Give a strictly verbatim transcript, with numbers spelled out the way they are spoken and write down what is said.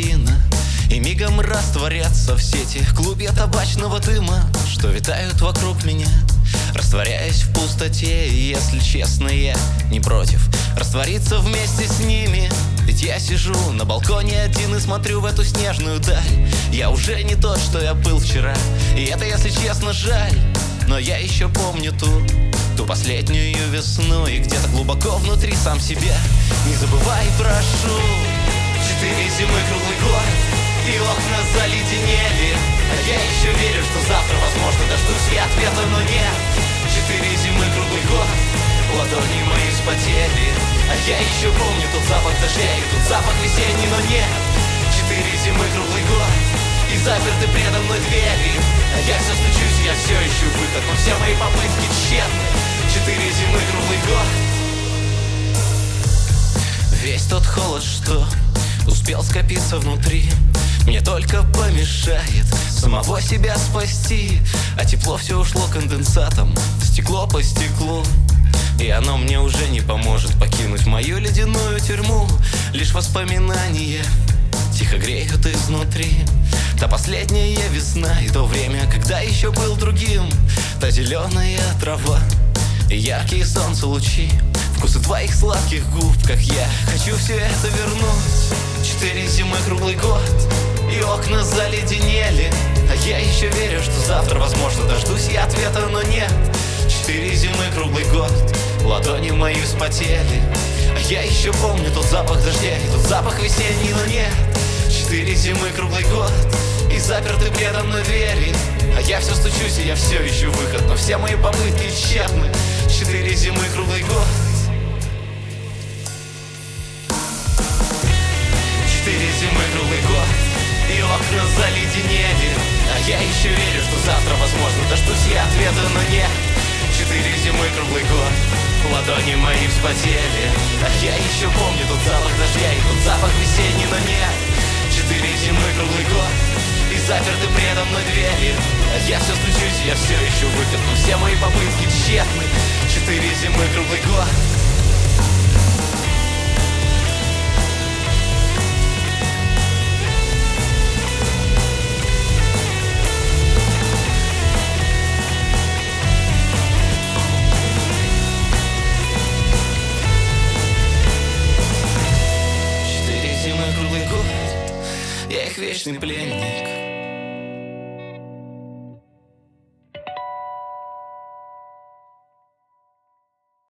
кофеина и мигом растворятся в сети клубья табачного дыма, что витают вокруг меня, растворяясь в пустоте. И если честно, я не против раствориться вместе с ними. Ведь я сижу на балконе один и смотрю в эту снежную даль. Я уже не тот, что я был вчера, и это, если честно, жаль. Но я еще помню ту, ту последнюю весну, и где-то глубоко внутри сам себя не забывай, прошу. Четыре зимы, круглый год, и окна заледенели, а я еще верю, что завтра, возможно, дождусь я ответа, но нет. Четыре зимы, круглый год, ладони мои вспотели, а я еще помню тот запах дождя и тот запах весенний, но нет. Четыре зимы, круглый год, и заперты предо мной двери, а я все стучусь, я все ищу выход, но все мои попытки тщетны. Четыре зимы, круглый год. Весь тот холод, что успел скопиться внутри, мне только помешает самого себя спасти. А тепло все ушло конденсатом, стекло по стеклу, и оно мне уже не поможет покинуть мою ледяную тюрьму. Лишь воспоминания тихо греют изнутри. Та последняя весна и то время, когда еще был другим. Та зеленая трава и яркие солнца лучи, вкусы твоих сладких губ, как я хочу все это вернуть. Четыре зимы, круглый год, и окна заледенели, а я еще верю, что завтра, возможно, дождусь я ответа, но нет. Четыре зимы, круглый год, ладони мои вспотели, а я еще помню тот запах дождя и тот запах весенний, но нет. Четыре зимы, круглый год, и заперты предо мной двери, а я все стучусь, и я все ищу выход, но все мои попытки тщетны. Четыре зимы, круглый год. Четыре зимы, круглый год, и окна заледенели, а я еще верю, что завтра, возможно, дождусь я ответа, но нет. Четыре зимы, круглый год, ладони мои вспотели, а я еще помню тот запах дождя и тот запах весенний, но нет. Четыре зимы, круглый год, и заперты предо мной двери, а я все стучусь, я все ищу выход, но все мои попытки тщетны. Четыре зимы, круглый год. Я их вечный пленник,